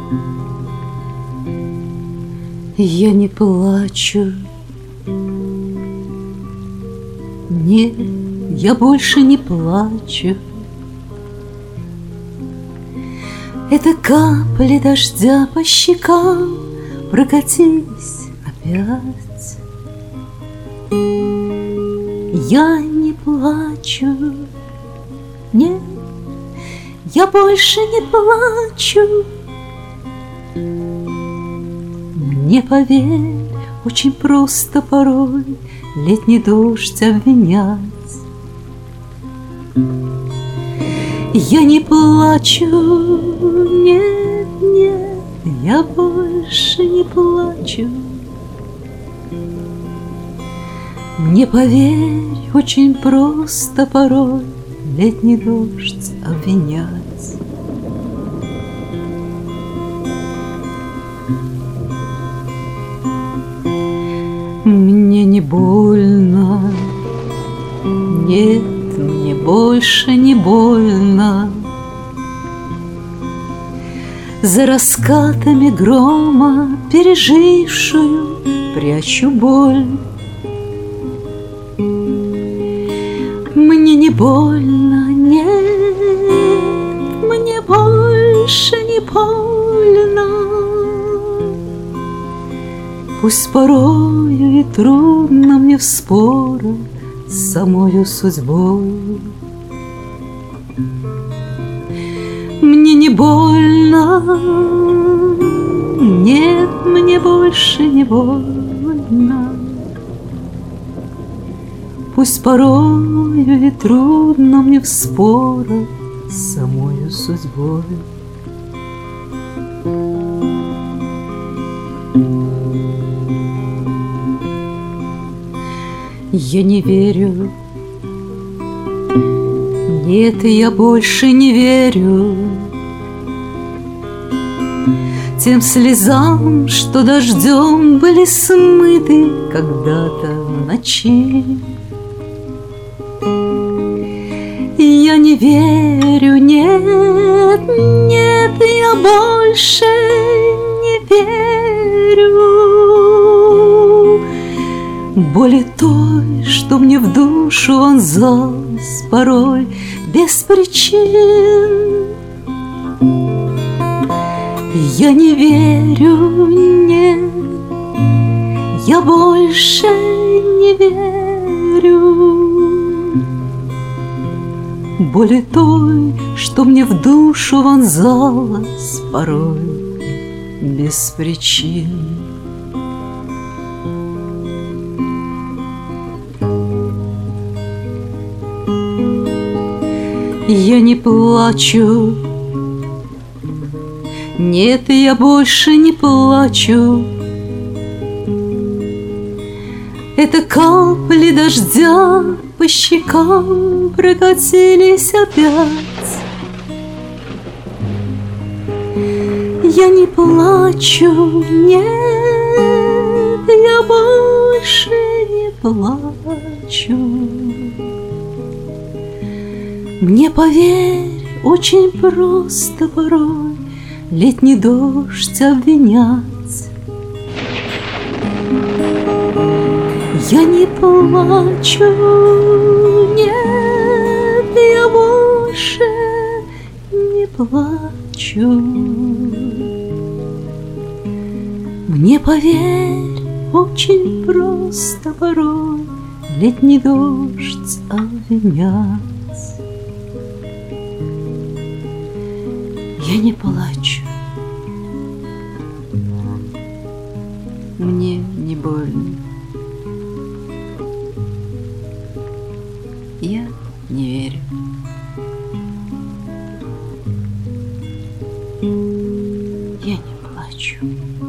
Я не плачу. Нет, я больше не плачу. Это капли дождя по щекам прокатились опять. Я не плачу. Нет, я больше не плачу. Мне, поверь, очень просто порой летний дождь обвинять. Я не плачу, нет, нет, я больше не плачу. Мне, поверь, очень просто порой летний дождь обвинять. Мне не больно, нет, мне больше не больно. За раскатами грома, пережившую, прячу боль. Мне не больно, нет, мне больше не больно. Пусть порою и трудно мне в спорах с самою судьбой. Мне не больно, нет, мне больше не больно. Пусть порою и трудно мне в спорах с самою судьбой. Я не верю, нет, я больше не верю тем слезам, что дождем были смыты когда-то в ночи. Я не верю, нет, нет, я больше не верю боли той, что мне в душу вонзалась порой без причин. Я не верю, нет, я больше не верю боли той, что мне в душу вонзалась порой без причин. Я не плачу, нет, я больше не плачу. Это капли дождя по щекам прокатились опять. Я не плачу, нет, я больше не плачу. Мне, поверь, очень просто порой летний дождь обвинять. Я не плачу, нет, я больше не плачу. Мне, поверь, очень просто порой летний дождь обвинять. Я не плачу, мне не больно. Я не верю. Я не плачу.